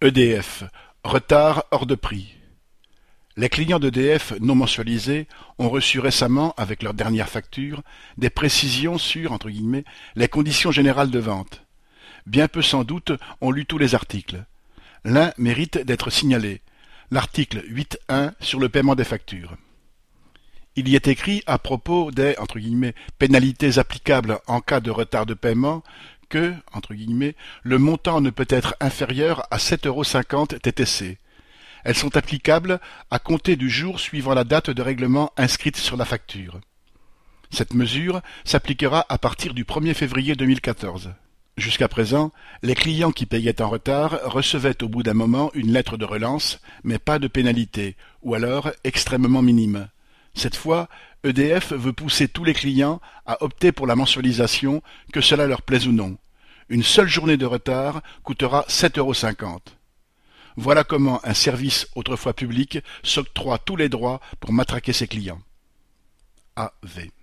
EDF, retard hors de prix. Les clients d'EDF non mensualisés ont reçu récemment, avec leur dernière facture, des précisions sur « les conditions générales de vente ». Bien peu sans doute ont lu tous les articles. L'un mérite d'être signalé, l'article 8.1 sur le paiement des factures. Il y est écrit à propos des « pénalités applicables en cas de retard de paiement » que « le montant ne peut être inférieur à 7,50 € TTC. Elles sont applicables à compter du jour suivant la date de règlement inscrite sur la facture. Cette mesure s'appliquera à partir du 1er février 2014. Jusqu'à présent, les clients qui payaient en retard recevaient au bout d'un moment une lettre de relance, mais pas de pénalité, ou alors extrêmement minime. Cette fois, EDF veut pousser tous les clients à opter pour la mensualisation, que cela leur plaise ou non. Une seule journée de retard coûtera 7,50 €. Voilà comment un service autrefois public s'octroie tous les droits pour matraquer ses clients. AV